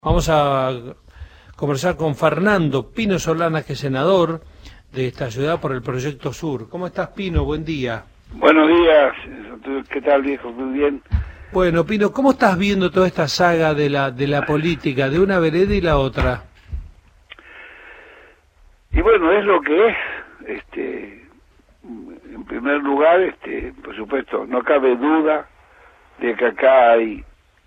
Vamos a conversar con Fernando Pino Solanas, que es senador de esta ciudad por el Proyecto Sur. ¿Cómo estás, Pino? Buen día. Buenos días. ¿Qué tal, viejo? Muy bien. Bueno, Pino, ¿cómo estás viendo toda esta saga de la política, de una vereda y la otra? Y bueno, es lo que es. En primer lugar, por supuesto, no cabe duda de que acá hay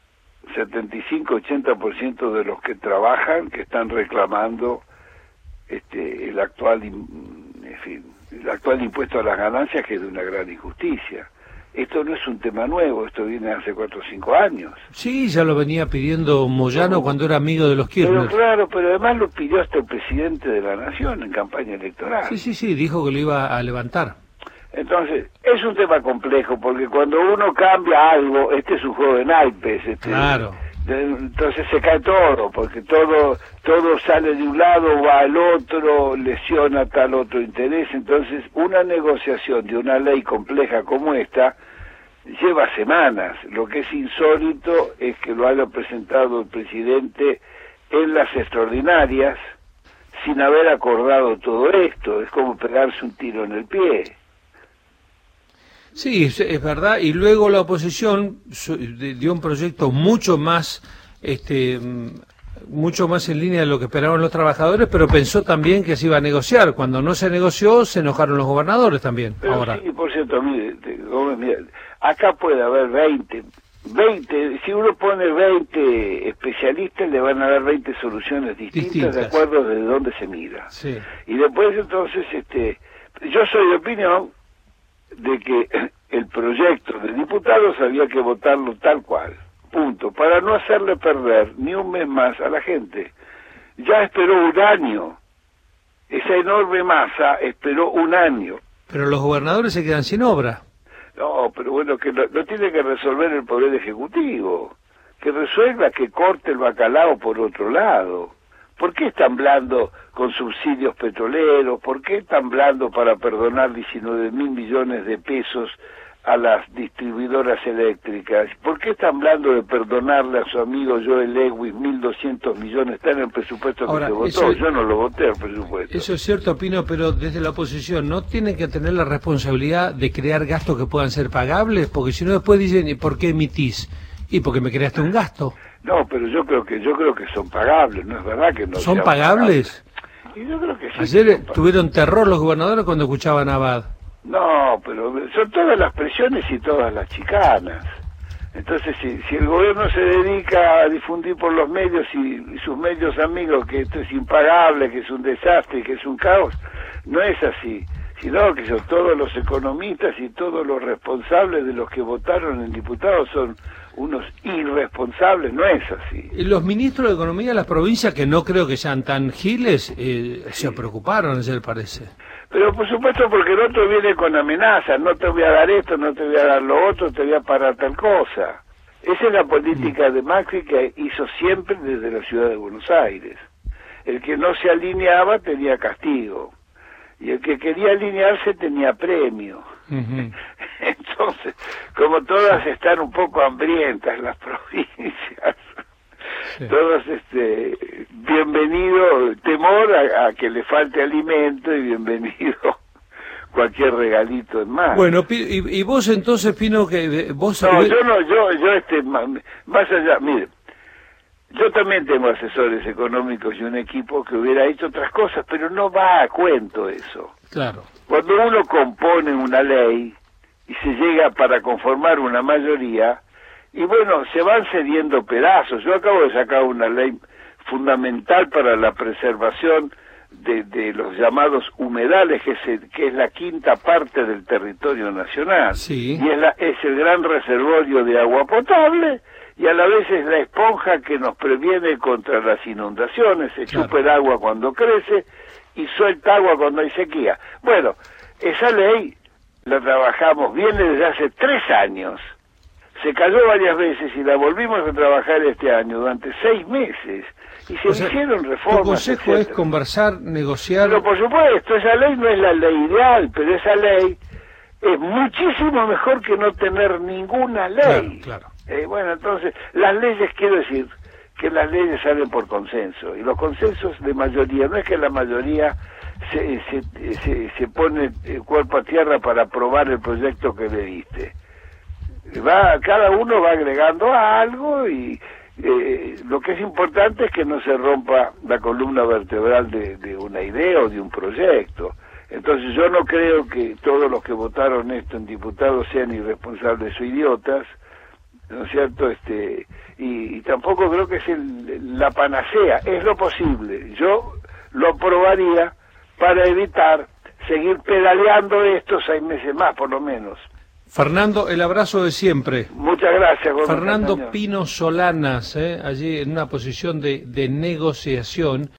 75-80% de los que trabajan que están reclamando el actual impuesto a las ganancias, que es de una gran injusticia. Esto no es un tema nuevo, esto viene hace 4 o 5 años. Sí, ya lo venía pidiendo Moyano cuando era amigo de los Kirchner. Pero claro, pero además lo pidió hasta el presidente de la Nación en campaña electoral. Sí, dijo que lo iba a levantar. Entonces, es un tema complejo, porque cuando uno cambia algo, este es un juego de naipes. Claro. Entonces se cae todo, porque todo sale de un lado, va al otro, lesiona tal otro interés. Entonces, una negociación de una ley compleja como esta lleva semanas. Lo que es insólito es que lo haya presentado el presidente en las extraordinarias sin haber acordado todo esto. Es como pegarse un tiro en el pie. Sí, es verdad, y luego la oposición dio un proyecto mucho más en línea de lo que esperaban los trabajadores, pero pensó también que se iba a negociar. Cuando no se negoció, se enojaron los gobernadores también. Pero ahora. Sí, por cierto, mire, acá puede haber 20, si uno pone 20 especialistas, le van a dar 20 soluciones distintas. De acuerdo de dónde se mira. Sí. Y después, entonces, yo soy de opinión de que el proyecto de diputados había que votarlo tal cual, punto, para no hacerle perder ni un mes más a la gente. Ya esperó un año, esa enorme masa esperó un año. Pero los gobernadores se quedan sin obra. No, pero bueno, que lo tiene que resolver el Poder Ejecutivo, que resuelva, que corte el bacalao por otro lado. ¿Por qué es tan blando con subsidios petroleros? ¿Por qué es tan blando para perdonar 19.000 millones de pesos a las distribuidoras eléctricas? ¿Por qué es tan blando de perdonarle a su amigo Joel Lewis 1.200 millones? Está en el presupuesto que se votó. Yo no lo voté el presupuesto. Eso es cierto, Pino, pero desde la oposición ¿no tienen que tener la responsabilidad de crear gastos que puedan ser pagables? Porque si no después dicen, ¿y por qué emitís? Y porque me creaste un gasto. No, pero yo creo que son pagables, no es verdad que no ¿Son pagables? Y yo creo que sí. Ayer tuvieron terror los gobernadores cuando escuchaban a Abad. No, pero son todas las presiones y todas las chicanas. Entonces, si el gobierno se dedica a difundir por los medios y sus medios amigos que esto es impagable, que es un desastre, que es un caos, no es así. Sino que todos los economistas y todos los responsables de los que votaron en diputados son unos irresponsables, no es así. Y los ministros de Economía de las provincias, que no creo que sean tan giles, se preocuparon ayer, parece. Pero por supuesto, porque el otro viene con amenazas, no te voy a dar esto, no te voy a dar lo otro, te voy a parar tal cosa. Esa es la política de Macri que hizo siempre desde la ciudad de Buenos Aires. El que no se alineaba tenía castigo. Y el que quería alinearse tenía premio. Entonces, como todas están un poco hambrientas las provincias, todos bienvenido temor a que le falte alimento y bienvenido cualquier regalito en más. Bueno, y vos entonces, Pino, que vos... No, yo más allá, mire, yo también tengo asesores económicos y un equipo que hubiera hecho otras cosas, pero no va a cuento eso. Claro. Cuando uno compone una ley y se llega para conformar una mayoría, y bueno, se van cediendo pedazos. Yo acabo de sacar una ley fundamental para la preservación de los llamados humedales, que es la quinta parte del territorio nacional. Sí. Y es el gran reservorio de agua potable, y a la vez es la esponja que nos previene contra las inundaciones. Se chupa el agua cuando crece y suelta agua cuando hay sequía. Bueno, esa ley la trabajamos, viene desde hace 3 años. Se cayó varias veces y la volvimos a trabajar este año durante 6 meses. Y se hicieron reformas. Tu consejo es conversar, negociar. Pero por supuesto, esa ley no es la ley ideal, pero esa ley es muchísimo mejor que no tener ninguna ley. Claro. Bueno, entonces, las leyes, quiero decir, que las leyes salen por consenso, y los consensos de mayoría, no es que la mayoría se pone cuerpo a tierra para aprobar el proyecto que le diste. Cada uno va agregando algo y lo que es importante es que no se rompa la columna vertebral de una idea o de un proyecto. Entonces yo no creo que todos los que votaron esto en diputados sean irresponsables o idiotas, ¿no es cierto? Y tampoco creo que es la panacea, es lo posible. Yo lo aprobaría para evitar seguir pedaleando esto 6 meses más, por lo menos. Fernando, el abrazo de siempre. Muchas gracias. Fernando Pino Solanas, allí en una posición de negociación.